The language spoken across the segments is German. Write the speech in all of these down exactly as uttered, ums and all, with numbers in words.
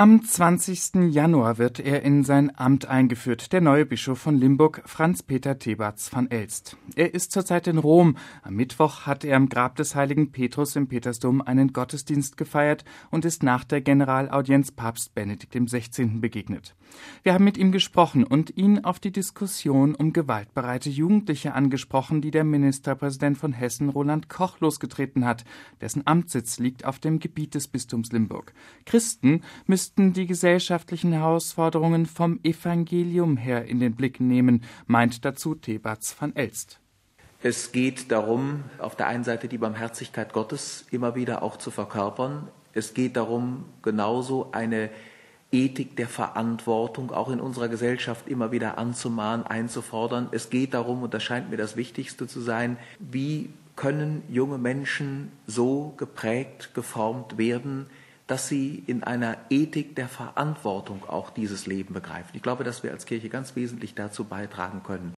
Am zwanzigsten Januar wird er in sein Amt eingeführt, der neue Bischof von Limburg, Franz-Peter Thebarts van Elst. Er ist zurzeit in Rom. Am Mittwoch hat er am Grab des heiligen Petrus im Petersdom einen Gottesdienst gefeiert und ist nach der Generalaudienz Papst Benedikt dem Sechzehnten begegnet. Wir haben mit ihm gesprochen und ihn auf die Diskussion um gewaltbereite Jugendliche angesprochen, die der Ministerpräsident von Hessen, Roland Koch, losgetreten hat. Dessen Amtssitz liegt auf dem Gebiet des Bistums Limburg. Christen müssten die gesellschaftlichen Herausforderungen vom Evangelium her in den Blick nehmen, meint dazu Thebarts van Elst. Es geht darum, auf der einen Seite die Barmherzigkeit Gottes immer wieder auch zu verkörpern. Es geht darum, genauso eine Ethik der Verantwortung auch in unserer Gesellschaft immer wieder anzumahnen, einzufordern. Es geht darum, und das scheint mir das Wichtigste zu sein, wie können junge Menschen so geprägt, geformt werden, dass sie in einer Ethik der Verantwortung auch dieses Leben begreifen. Ich glaube, dass wir als Kirche ganz wesentlich dazu beitragen können.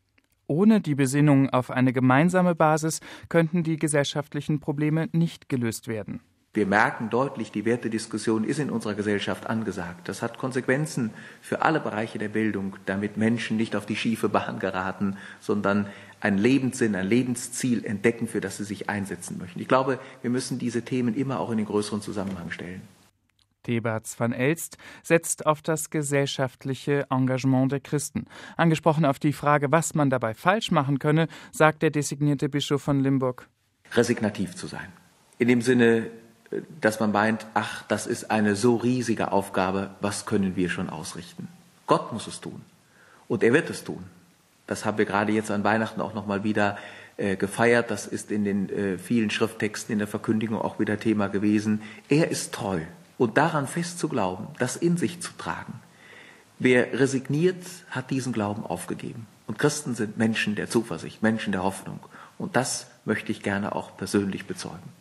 Ohne die Besinnung auf eine gemeinsame Basis könnten die gesellschaftlichen Probleme nicht gelöst werden. Wir merken deutlich, die Wertediskussion ist in unserer Gesellschaft angesagt. Das hat Konsequenzen für alle Bereiche der Bildung, damit Menschen nicht auf die schiefe Bahn geraten, sondern einen Lebenssinn, ein Lebensziel entdecken, für das sie sich einsetzen möchten. Ich glaube, wir müssen diese Themen immer auch in den größeren Zusammenhang stellen. Thebarts van Elst setzt auf das gesellschaftliche Engagement der Christen. Angesprochen auf die Frage, was man dabei falsch machen könne, sagt der designierte Bischof von Limburg: resignativ zu sein. In dem Sinne, dass man meint, ach, das ist eine so riesige Aufgabe, was können wir schon ausrichten? Gott muss es tun und er wird es tun. Das haben wir gerade jetzt an Weihnachten auch nochmal wieder äh, gefeiert. Das ist in den äh, vielen Schrifttexten in der Verkündigung auch wieder Thema gewesen. Er ist treu und daran fest zu glauben, das in sich zu tragen. Wer resigniert, hat diesen Glauben aufgegeben. Und Christen sind Menschen der Zuversicht, Menschen der Hoffnung. Und das möchte ich gerne auch persönlich bezeugen.